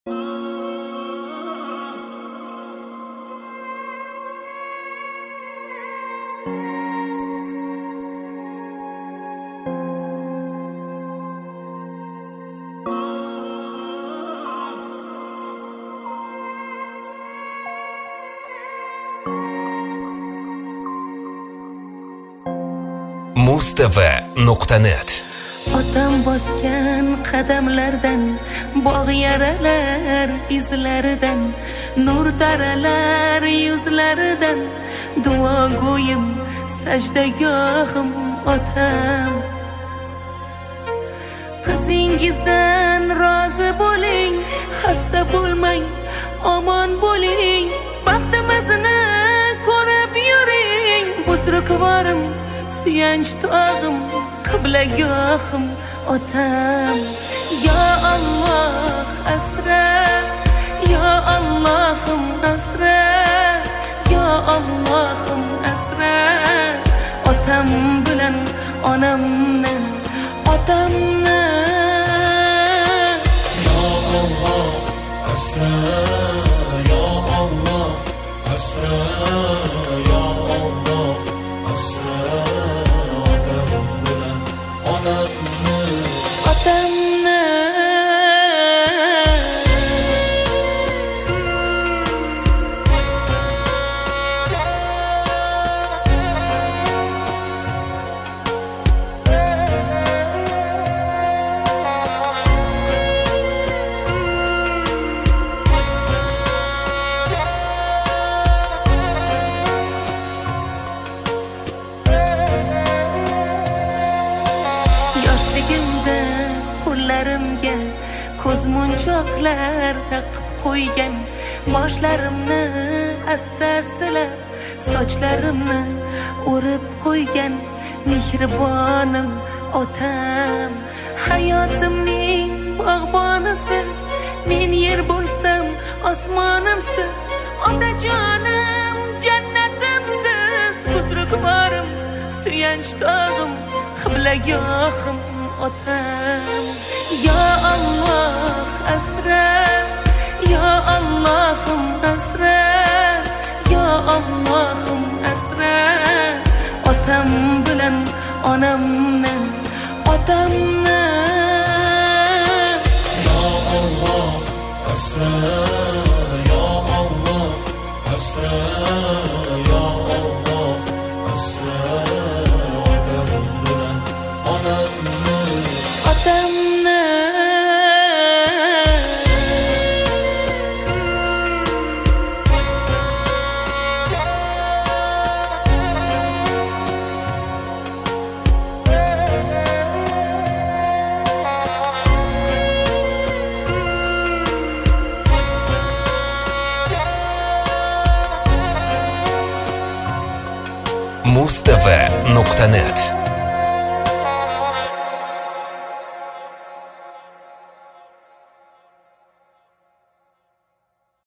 Mustafa.net Otam bosgan qadamlardan, bog' yaralar izlaridan, nur taralar yuzlaridan, duo go'yim sajdagohim otam. Qizingizdan rozi bo'ling, xasta bo'lmang, omon bo'ling, baxtimizni ko'rib yuring. Buzrukvorim, suyanch tog'im, qiblagohim otam. Ya Alloh asra, ya Allohim asra, ya Allohim asra. Otam bilan onamni, otamni. Ya Allah asra, ya Allah asra, ya Allah asra. Otam bilan onamni, otamni. Yoshligimda qo'llarimga ko'zmunchoqlar taqib qo'ygan, boshlarimni asta silab, sochlarimni o'rib qo'ygan mehribonim otam. Hayotimning bog'bonisiz, men yer bo'lsam osmonimsiz, otajonim jannatimsiz. Buzrukvorim, suyanch tog'im, qiblagohim otam. Ya Alloh asra, ya Allohim asra, ya Allohim asra. Otam bilan onamni, otamni. ya Allah asra, ya Allah asra, ya Allah asra. Otam bilan onamni, otamni. Mustafa.net